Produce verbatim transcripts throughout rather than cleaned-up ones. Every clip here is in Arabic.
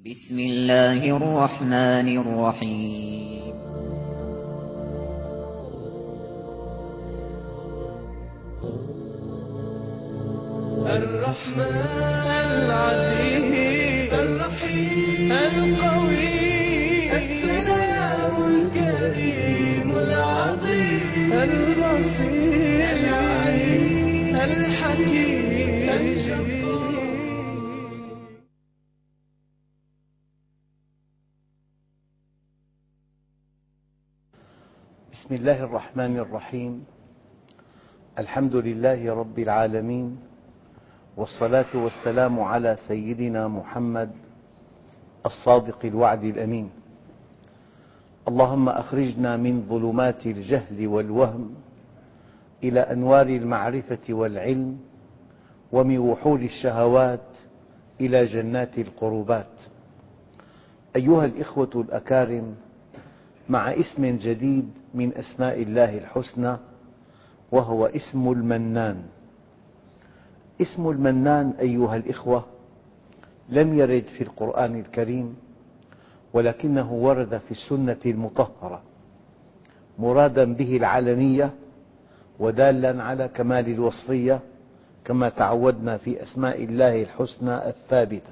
بسم الله الرحمن الرحيم. الرحمن العزيز الرحيم القوي السلام الكريم العظيم البصير العليم الحكيم الجبار. بسم الله الرحمن الرحيم. الحمد لله رب العالمين، والصلاة والسلام على سيدنا محمد الصادق الوعد الأمين. اللهم أخرجنا من ظلمات الجهل والوهم إلى أنوار المعرفة والعلم، ومن وحول الشهوات إلى جنات القربات. أيها الإخوة الأكارم، مع اسم جديد من أسماء الله الحسنى، وهو اسم المنان. اسم المنان أيها الإخوة لم يرد في القرآن الكريم، ولكنه ورد في السنة المطهرة، مرادا به العلمية ودالا على كمال الوصفية، كما تعودنا في أسماء الله الحسنى الثابتة.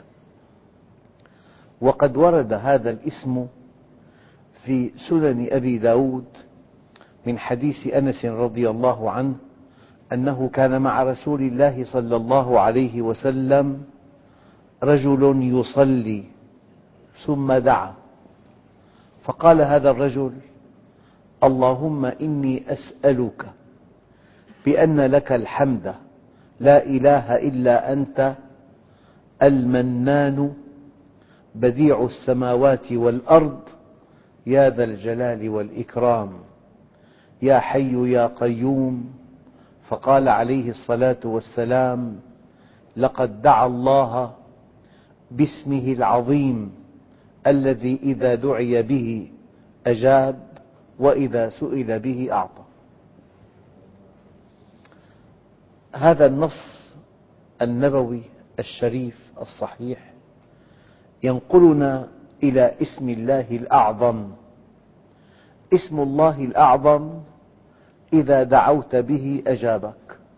وقد ورد هذا الاسم في سنن أبي داود من حديث أنس رضي الله عنه أنه كان مع رسول الله صلى الله عليه وسلم رجل يصلي ثم دعا، فقال هذا الرجل: اللهم إني أسألك بأن لك الحمد لا إله إلا أنت المنان بديع السماوات والأرض يا ذا الجلال والإكرام يا حي يا قيوم. فقال عليه الصلاة والسلام: لقد دعا الله باسمه العظيم الذي إذا دعي به أجاب وإذا سئل به أعطى. هذا النص النبوي الشريف الصحيح ينقلنا إلى اسم الله الأعظم. اسم الله الأعظم إذا دعوت به أجابك،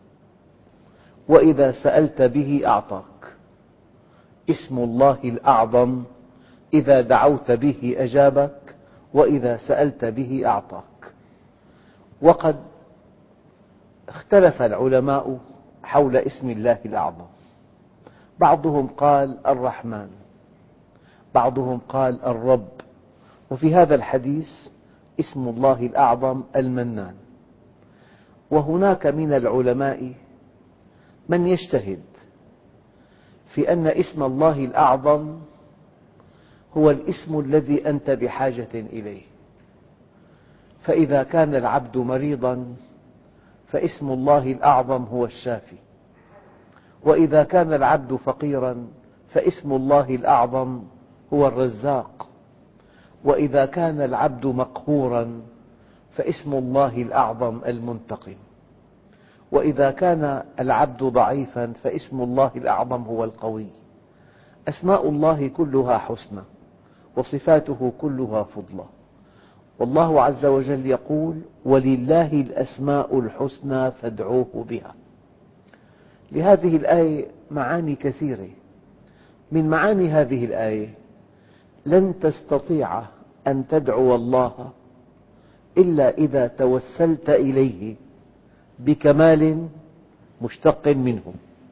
وإذا سألت به أعطاك. اسم الله الأعظم إذا دعوت به أجابك، وإذا سألت به أعطاك. وقد اختلف العلماء حول اسم الله الأعظم، بعضهم قال الرحمن، بعضهم قال الرب، وفي هذا الحديث اسم الله الأعظم المنان. وهناك من العلماء من يجتهد في أن اسم الله الأعظم هو الاسم الذي أنت بحاجة إليه، فإذا كان العبد مريضا فاسم الله الأعظم هو الشافي، وإذا كان العبد فقيرا فاسم الله الأعظم هو الرزاق، وإذا كان العبد مقهورا فاسم الله الأعظم المنتقم، وإذا كان العبد ضعيفا فاسم الله الأعظم هو القوي. أسماء الله كلها حسنى، وصفاته كلها فضلى، والله عز وجل يقول: ولله الأسماء الحسنى فادعوه بها. لهذه الآية معاني كثيرة. من معاني هذه الآية: لن تستطيع أن تدعو الله إلا إذا توسلت إليه بكمال مشتق منه.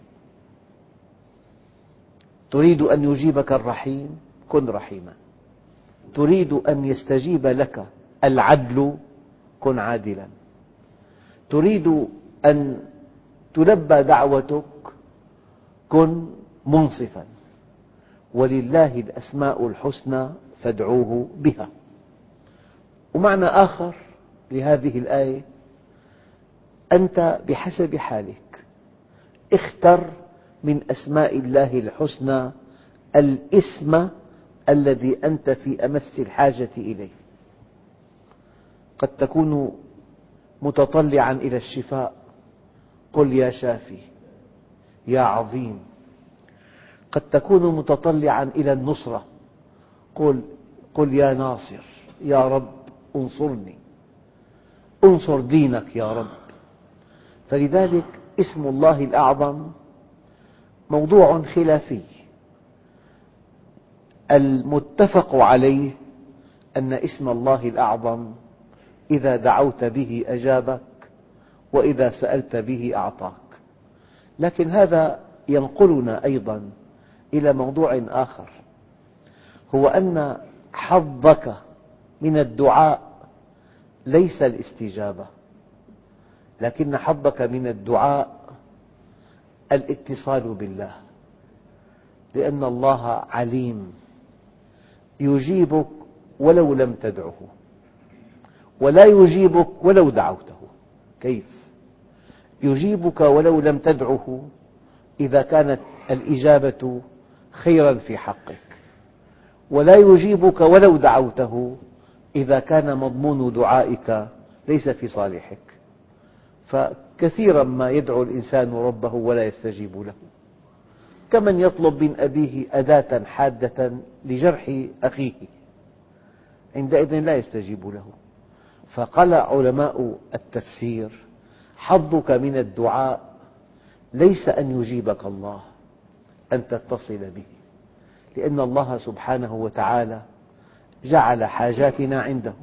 تريد أن يجيبك الرحيم، كن رحيما. تريد أن يستجيب لك العدل، كن عادلا. تريد أن تلبى دعوتك، كن منصفا. ولله الأسماء الحسنى فادعوه بها. ومعنى آخر لهذه الآية: أنت بحسب حالك اختر من أسماء الله الحسنى الاسم الذي أنت في أمس الحاجة إليه. قد تكون متطلعا إلى الشفاء، قل يا شافي يا عظيم. قد تكون متطلعا إلى النصرة، قل, قل يا ناصر يا رب انصرني، انصر دينك يا رب. فلذلك اسم الله الأعظم موضوع خلافي. المتفق عليه أن اسم الله الأعظم إذا دعوت به أجابك، وإذا سألت به أعطاك. لكن هذا ينقلنا أيضا إلى موضوع آخر، هو أن حظك من الدعاء ليس الاستجابة، لكن حظك من الدعاء الاتصال بالله، لأن الله عليم يجيبك ولو لم تدعه، ولا يجيبك ولو دعوته. كيف؟ يجيبك ولو لم تدعه إذا كانت الإجابة خيرا في حقك، ولا يجيبك ولو دعوته إذا كان مضمون دعائك ليس في صالحك. فكثيرا ما يدعو الإنسان ربه ولا يستجيب له، كمن يطلب من أبيه أداة حادة لجرح أخيه، عندئذ لا يستجيب له. فقال علماء التفسير: حظك من الدعاء ليس أن يجيبك الله، أن تتصل به، لأن الله سبحانه وتعالى جعل حاجاتنا عنده،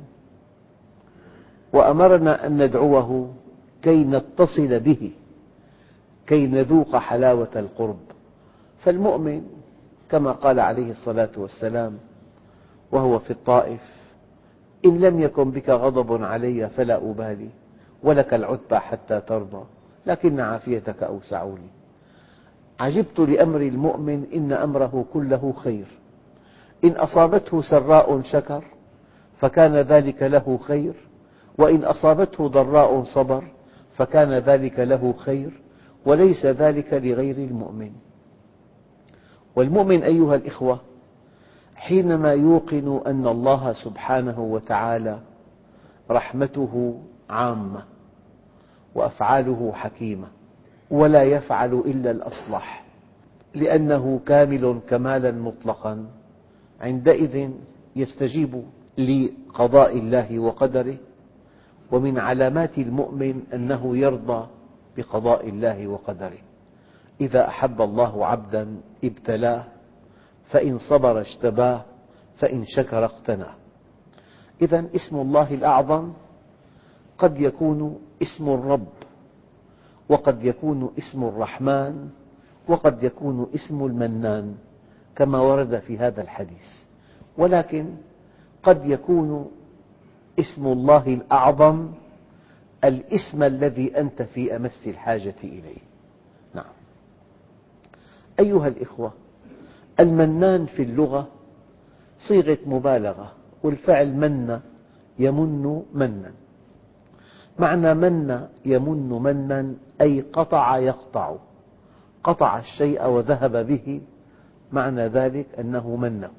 وأمرنا أن ندعوه كي نتصل به، كي نذوق حلاوة القرب. فالمؤمن كما قال عليه الصلاة والسلام وهو في الطائف: إن لم يكن بك غضب علي فلا أبالي، ولك العتبى حتى ترضى، لكن عافيتك أوسع لي. عجبت لأمر المؤمن إن أمره كله خير، إن أصابته سراء شكر فكان ذلك له خير، وإن أصابته ضراء صبر فكان ذلك له خير، وليس ذلك لغير المؤمن. والمؤمن أيها الإخوة حينما يوقن أن الله سبحانه وتعالى رحمته عامة وأفعاله حكيمة، ولا يفعل إلا الأصلح لأنه كامل كمالا مطلقا، عندئذ يستجيب لقضاء الله وقدره. ومن علامات المؤمن أنه يرضى بقضاء الله وقدره. إذا أحب الله عبدا ابتلاه، فإن صبر اجتباه، فإن شكر اقتناه. إذن اسم الله الأعظم قد يكون اسم الرب، وقد يكون اسم الرحمن، وقد يكون اسم المنان كما ورد في هذا الحديث، ولكن قد يكون اسم الله الأعظم الاسم الذي أنت في أمس الحاجة إليه. نعم أيها الإخوة، المنان في اللغة صيغة مبالغة، والفعل من يمن منا. معنى من يمن منا أي قطع يقطع، قطع الشيء وذهب به، معنى ذلك أنه منه.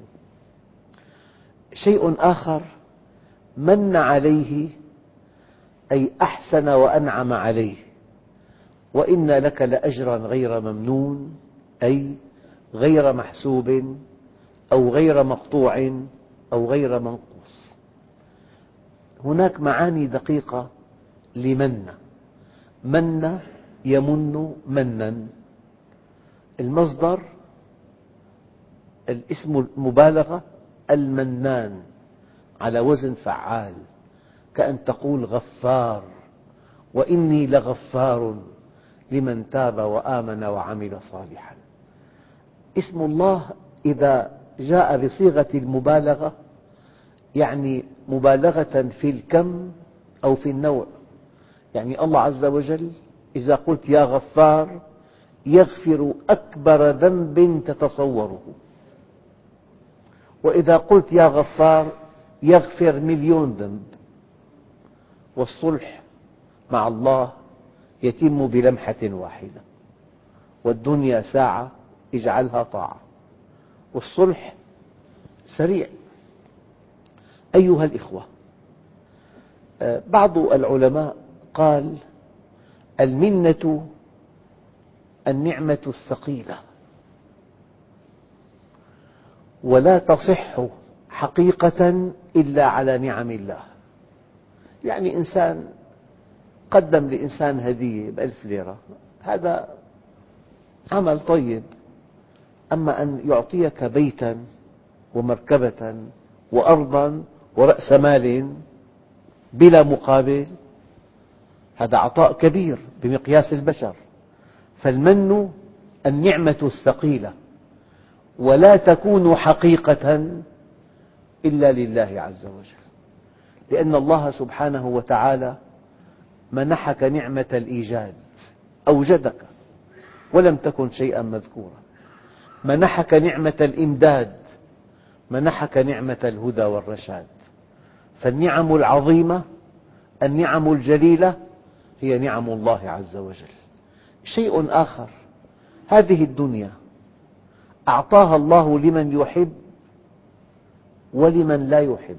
شيء آخر: من عليه أي أحسن وأنعم عليه، وإن لك لأجرا غير ممنون أي غير محسوب أو غير مقطوع أو غير منقوص. هناك معاني دقيقة لمن. من يمن منا، المصدر الاسم المبالغة المنان على وزن فعال، كأن تقول غفار، وإني لغفار لمن تاب وآمن وعمل صالحا. اسم الله إذا جاء بصيغة المبالغة يعني مبالغة في الكم أو في النوع. يعني الله عز وجل إذا قلت يا غفار يغفر أكبر ذنب تتصوره، وإذا قلت يا غفار يغفر مليون ذنب. والصلح مع الله يتم بلمحة واحدة، والدنيا ساعة اجعلها طاعة، والصلح سريع. أيها الإخوة، بعض العلماء قال: المنة النعمة الثقيلة، ولا تصح حقيقة إلا على نعم الله. يعني إنسان قدم لإنسان هدية بألف ليرة، هذا عمل طيب، أما أن يعطيك بيتا ومركبة وأرضا ورأس مال بلا مقابل، هذا عطاء كبير بمقياس البشر. فالمن النعمة الثقيلة، ولا تكون حقيقة إلا لله عز وجل، لأن الله سبحانه وتعالى منحك نعمة الإيجاد، أوجدك ولم تكن شيئا مذكورا، منحك نعمة الإمداد، منحك نعمة الهدى والرشاد. فالنعم العظيمة، النعم الجليلة هي نعم الله عز وجل. شيء آخر، هذه الدنيا أعطاها الله لمن يحب ولمن لا يحب.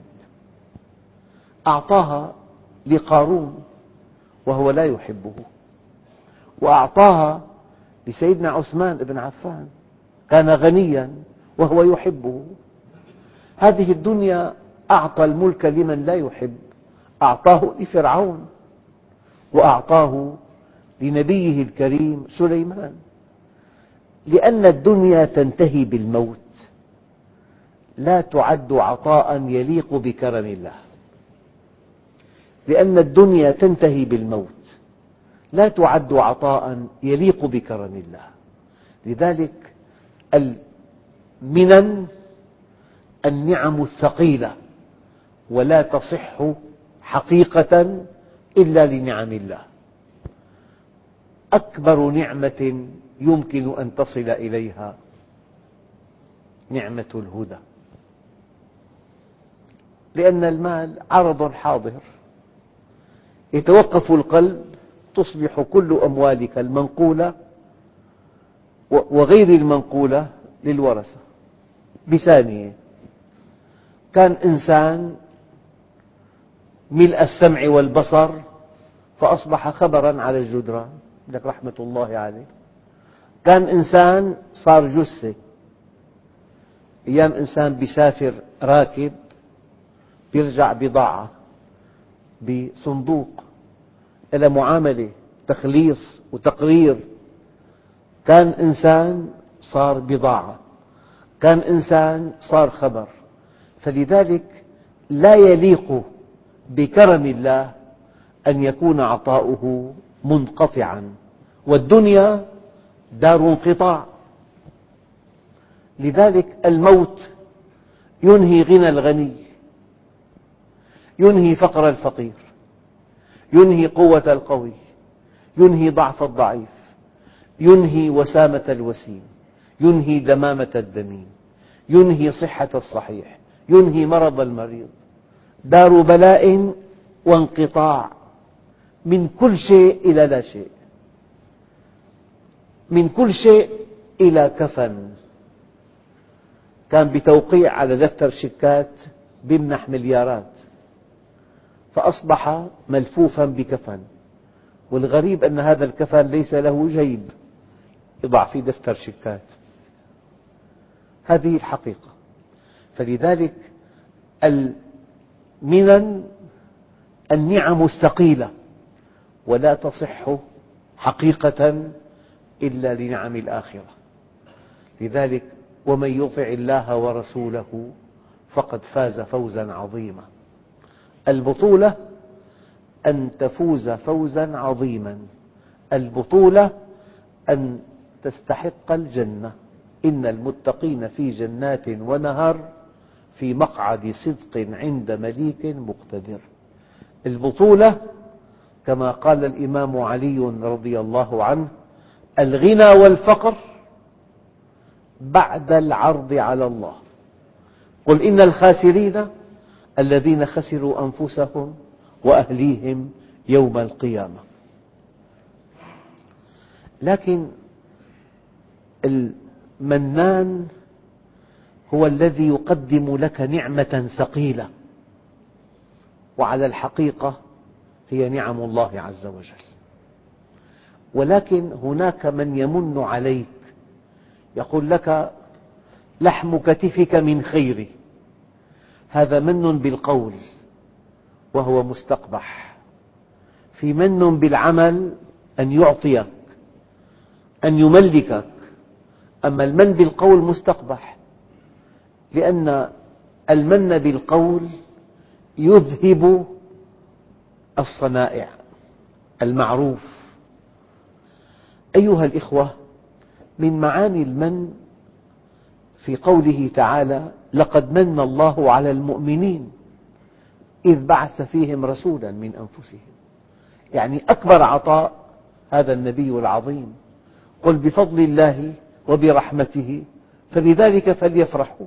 أعطاها لقارون وهو لا يحبه، وأعطاها لسيدنا عثمان بن عفان، كان غنيا وهو يحبه. هذه الدنيا أعطى الملك لمن لا يحب، أعطاه لفرعون وأعطاه لنبيه الكريم سليمان. لأن الدنيا تنتهي بالموت لا تعد عطاء يليق بكرم الله، لأن الدنيا تنتهي بالموت لا تعد عطاء يليق بكرم الله. لذلك المنن النعم الثقيلة، ولا تصح حقيقة إلا لنعم الله. أكبر نعمة يمكن أن تصل إليها نعمة الهدى، لأن المال عرض حاضر، يتوقف القلب تصبح كل أموالك المنقولة وغير المنقولة للورثة بثانية. كان إنسان ملء السمع والبصر فأصبح خبرا على الجدران، لك رحمة الله عليه. كان إنسان صار جثة. أيام إنسان بيسافر راكب بيرجع بضاعة بصندوق، إلى معاملة تخليص وتقرير. كان إنسان صار بضاعة، كان إنسان صار خبر. فلذلك لا يليق بكرم الله أن يكون عطاؤه منقطعا، والدنيا دار انقطاع. لذلك الموت ينهي غنى الغني، ينهي فقر الفقير، ينهي قوة القوي، ينهي ضعف الضعيف، ينهي وسامة الوسيم، ينهي دمامة الدميم، ينهي صحة الصحيح، ينهي مرض المريض. دار بلاء وانقطاع، من كل شيء إلى لا شيء، من كل شيء إلى كفن. كان بتوقيع على دفتر شيكات بيمنح مليارات، فأصبح ملفوفا بكفن، والغريب أن هذا الكفن ليس له جيب يضع فيه دفتر شيكات. هذه الحقيقة. فلذلك المنن النعم الثقيلة، ولا تصح حقيقة إلا لنعم الآخرة. لذلك ومن يطع الله ورسوله فقد فاز فوزا عظيما. البطولة أن تفوز فوزا عظيما، البطولة أن تستحق الجنة. إن المتقين في جنات ونهر في مقعد صدق عند مليك مقتدر. البطولة كما قال الإمام علي رضي الله عنه: الغنى والفقر بعد العرض على الله. قل إن الخاسرين الذين خسروا أنفسهم وأهليهم يوم القيامة. لكن المنان هو الذي يقدم لك نعمة ثقيلة، وعلى الحقيقة هي نعم الله عز وجل. ولكن هناك من يمن عليك، يقول لك: لحم كتفك من خيري، هذا من بالقول وهو مستقبح. في من بالعمل أن يعطيك، أن يملكك. أما المن بالقول مستقبح، لأن المن بالقول يذهب الصنائع، المعروف. أيها الإخوة، من معاني المن في قوله تعالى: لقد من الله على المؤمنين إذ بعث فيهم رسولا من أنفسهم. يعني أكبر عطاء هذا النبي العظيم. قل بفضل الله وبرحمته فبذلك فليفرحوا.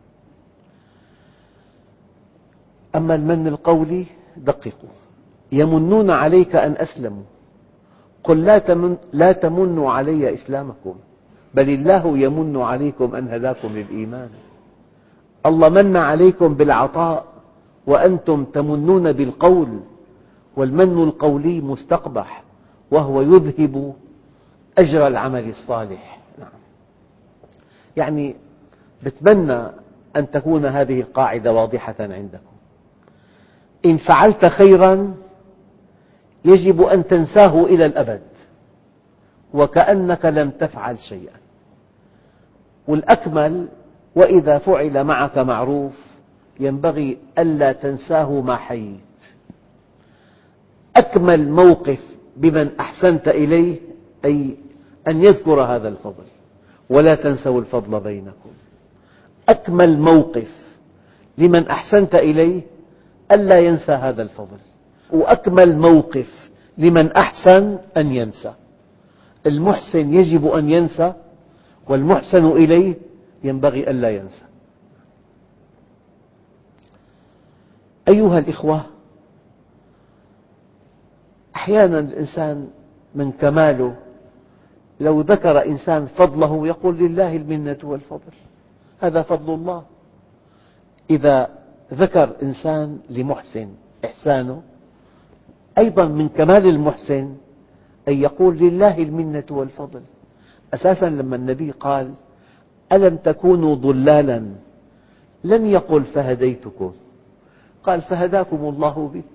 أما المن القولي دققوا: يمنون عليك أن أسلموا قل لا, تمن لا تمنوا علي إسلامكم بل الله يمن عليكم أن هداكم للإيمان. الله من عليكم بالعطاء وأنتم تمنون بالقول، والمن القولي مستقبح وهو يذهب أجر العمل الصالح. يعني بتمنى أن تكون هذه القاعدة واضحة عندكم: إن فعلت خيرا يجب أن تنساه إلى الأبد وكأنك لم تفعل شيئا. والأكمل: وإذا فعل معك معروف ينبغي ألا تنساه ما حييت. أكمل موقف بمن أحسنت إليه أي أن يذكر هذا الفضل، ولا تنسوا الفضل بينكم. أكمل موقف لمن أحسنت إليه ألا ينسى هذا الفضل، وأكمل موقف لمن أحسن أن ينسى. المحسن يجب أن ينسى، والمحسن إليه ينبغي ألا ينسى. أيها الإخوة، أحيانا الإنسان من كماله لو ذكر إنسان فضله يقول: لله المنة والفضل، هذا فضل الله. إذا ذكر إنسان لمحسن إحسانه، أيضا من كمال المحسن أن يقول: لله المنة والفضل. أساسا لما النبي قال: ألم تكونوا ضلالا، لم يقل فهديتكم، قال فهداكم الله به.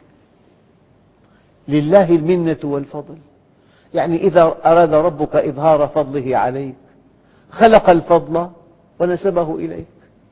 لله المنة والفضل، يعني إذا أراد ربك إظهار فضله عليك خلق الفضل ونسبه إليك،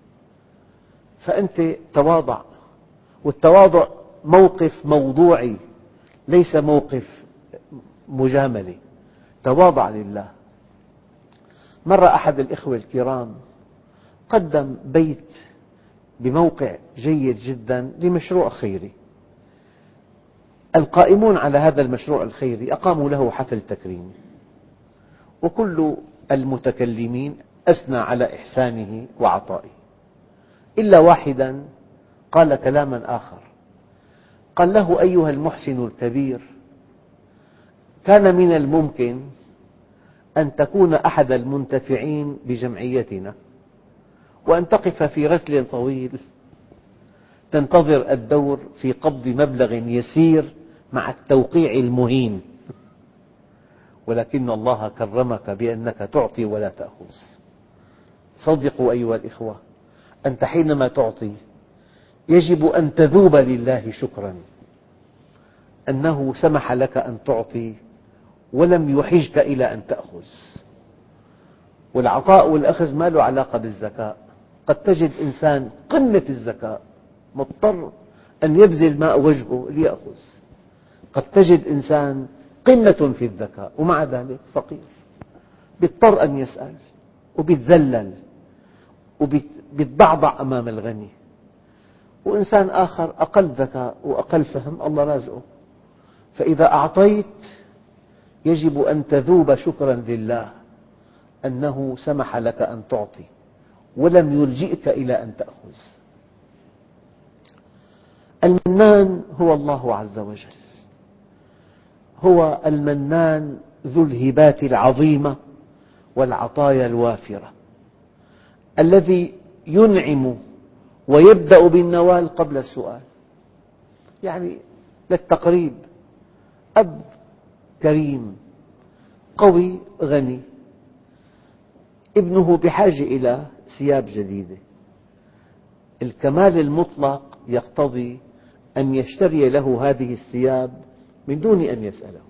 فأنت تواضع. والتواضع موقف موضوعي ليس موقف مجاملة. تواضع لله. مرة أحد الإخوة الكرام قدم بيت بموقع جيد جدا لمشروع خيري. القائمون على هذا المشروع الخيري أقاموا له حفل تكريم، وكل المتكلمين أثنى على إحسانه وعطائه، إلا واحدا قال كلاما آخر. قال له: أيها المحسن الكبير، كان من الممكن أن تكون أحد المنتفعين بجمعيتنا وأن تقف في رتل طويل تنتظر الدور في قبض مبلغ يسير مع التوقيع المهين، ولكن الله كرمك بأنك تعطي ولا تأخذ. صدقوا أيها الإخوة، أنت حينما تعطي يجب أن تذوب لله شكرا أنه سمح لك أن تعطي ولم يحجك إلى أن تأخذ. والعطاء والأخذ ما له علاقة بالذكاء. قد تجد إنسان قمة الذكاء مضطر أن يبذل ماء وجهه ليأخذ، قد تجد إنسان قمة في الذكاء ومع ذلك فقير، يضطر أن يسأل ويتذلل ويتضعضع أمام الغني. وإنسان آخر أقل ذكاء وأقل فهم الله رازقه. فإذا أعطيت يجب أن تذوب شكرا لله أنه سمح لك أن تعطي ولم يلجئك إلى أن تأخذ. المنان هو الله عز وجل، هو المنان ذو الهبات العظيمة والعطايا الوافرة، الذي ينعم ويبدأ بالنوال قبل السؤال. يعني للتقريب، أب كريم قوي غني، ابنه بحاجة إلى ثياب جديدة، الكمال المطلق يقتضي أن يشتري له هذه الثياب من دون أن يسأله.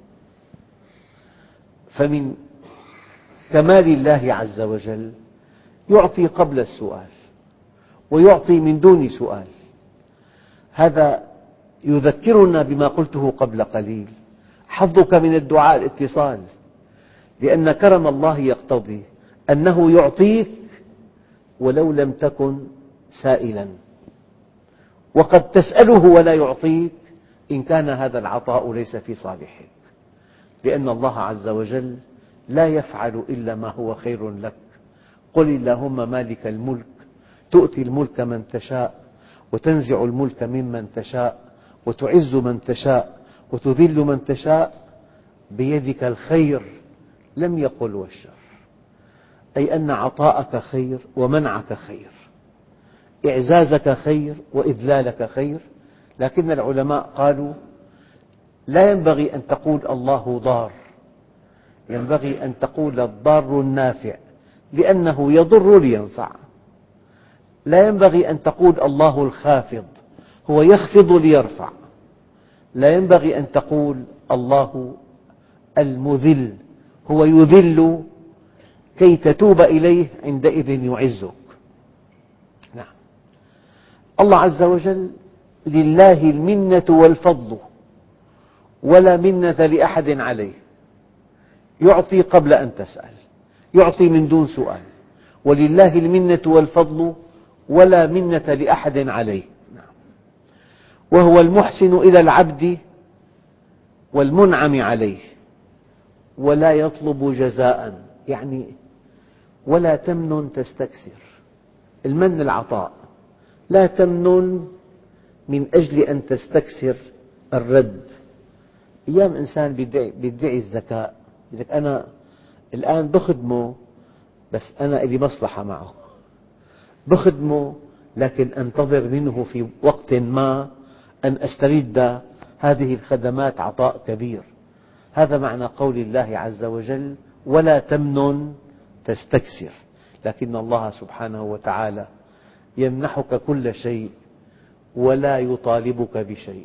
فمن كمال الله عز وجل يعطي قبل السؤال ويعطي من دون سؤال. هذا يذكرنا بما قلته قبل قليل: حظك من الدعاء الاتصال، لأن كرم الله يقتضي أنه يعطيك ولو لم تكن سائلا، وقد تسأله ولا يعطيك إن كان هذا العطاء ليس في صالحك، لأن الله عز وجل لا يفعل إلا ما هو خير لك. قل اللهم مالك الملك تؤتي الملك من تشاء وتنزع الملك ممن تشاء وتعز من تشاء وتذل من تشاء بيدك الخير. لم يقل والشر، أي أن عطاءك خير ومنعك خير، إعزازك خير وإذلالك خير. لكن العلماء قالوا لا ينبغي أن تقول الله ضار، ينبغي أن تقول الضار النافع، لأنه يضر لينفع. لا ينبغي أن تقول الله الخافض، هو يخفض ليرفع. لا ينبغي أن تقول الله المذل، هو يذل كي تتوب إليه عندئذ يعزك. نعم، الله عز وجل لله المنة والفضل ولا منة لأحد عليه. يعطي قبل أن تسأل، يعطي من دون سؤال، ولله المنة والفضل ولا منة لأحد عليه. وهو المحسن إلى العبد والمنعم عليه، ولا يطلب جزاء، يعني ولا تمنن تستكثر. المن العطاء، لا تمنن من أجل أن تستكثر الرد. أيام إنسان بيدعي الذكاء، يقول لك أنا الآن بخدمه بس أنا لي مصلحة معه، بخدمه لكن أنتظر منه في وقت ما أن أسترد هذه الخدمات عطاء كبير. هذا معنى قول الله عز وجل ولا تمنن تستكثر. لكن الله سبحانه وتعالى يمنحك كل شيء ولا يطالبك بشيء،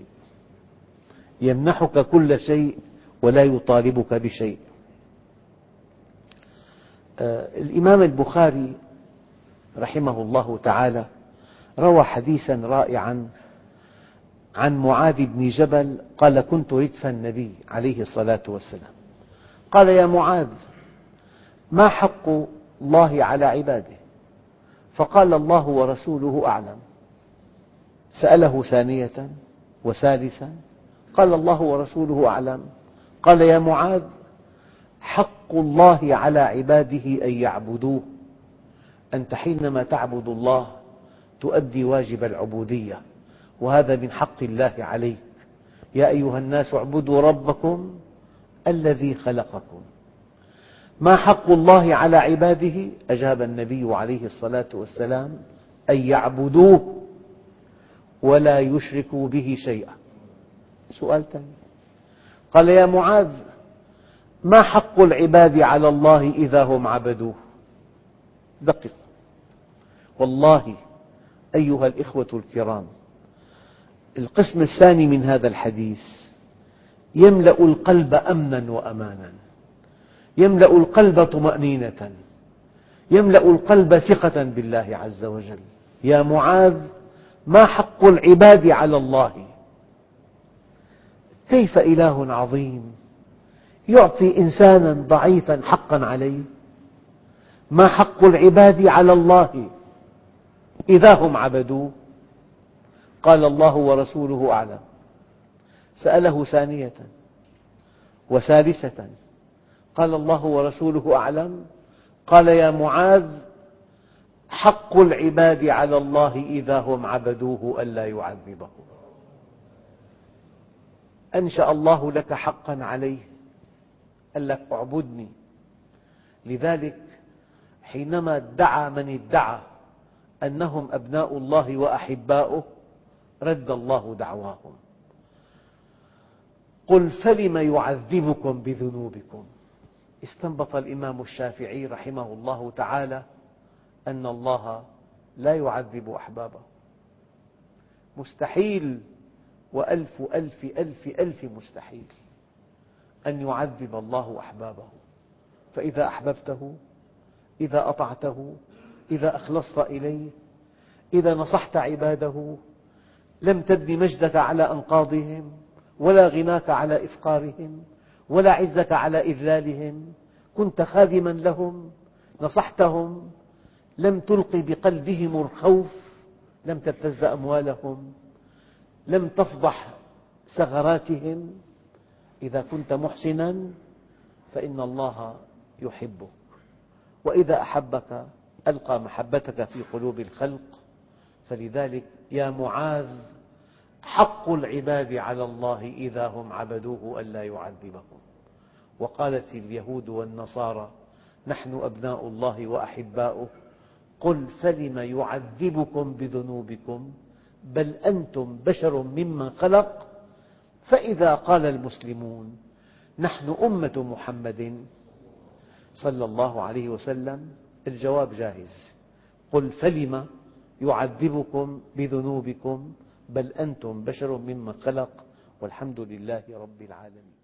يمنحك كل شيء ولا يطالبك بشيء. الإمام البخاري رحمه الله تعالى روى حديثا رائعا عن معاذ بن جبل قال: كنت ردف النبي عليه الصلاة والسلام، قال: يا معاذ، ما حق الله على عباده؟ فقال: الله ورسوله أعلم. سأله ثانية وثالثا، قال: الله ورسوله أعلم. قال: يا معاذ، حق الله على عباده أن يعبدوه. أنت حينما تعبد الله تؤدي واجب العبودية، وهذا من حق الله عليك. يا أيها الناس اعبدوا ربكم الذي خلقكم. ما حق الله على عباده؟ أجاب النبي عليه الصلاة والسلام: أن يعبدوه ولا يشركوا به شيئا. سؤال ثاني، قال: يا معاذ، ما حق العباد على الله إذا هم عبدوه؟ دقق، والله أيها الإخوة الكرام، القسم الثاني من هذا الحديث يملأ القلب أمنا وأمانا، يملأ القلب طمأنينة، يملأ القلب ثقة بالله عز وجل. يا معاذ، ما حق العباد على الله؟ كيف إله عظيم يعطي إنسانا ضعيفا حقا عليه؟ ما حق العباد على الله إذا هم عبدوه؟ قال: الله ورسوله أعلم. سأله ثانية وثالثة، قال: الله ورسوله أعلم. قال: يا معاذ، حق العباد على الله إذا هم عبدوه ألا يعذبهم. أنشأ الله لك حقا عليه، قال لك اعبدني. لذلك حينما ادعى من ادعى أنهم أبناء الله وأحباؤه رد الله دعواهم. قل فلم يعذبكم بذنوبكم. استنبط الإمام الشافعي رحمه الله تعالى أن الله لا يعذب أحبابه، مستحيل وألف ألف ألف ألف مستحيل أن يعذب الله أحبابه. فإذا أحببته، إذا أطعته، إذا أخلصت إليه، إذا نصحت عباده، لم تبني مجدك على أنقاضهم، ولا غناك على إفقارهم، ولا عزك على إذلالهم، كنت خادما لهم، نصحتهم، لم تلقي بقلبهم الخوف، لم تبتز أموالهم، لم تفضح ثغراتهم. إذا كنت محسنا فإن الله يحبك، وإذا أحبك ألقى محبتك في قلوب الخلق. فلذلك يا معاذ، حق العباد على الله إذا هم عبدوه ألا يعذبهم. وقالت اليهود والنصارى نحن أبناء الله وأحباؤه، قل فلم يعذبكم بذنوبكم بل أنتم بشر ممن خلق. فإذا قال المسلمون نحن أمة محمد صلى الله عليه وسلم، الجواب جاهز: قل فلم يعذبكم بذنوبكم بل أنتم بشر ممن خلق، والحمد لله رب العالمين.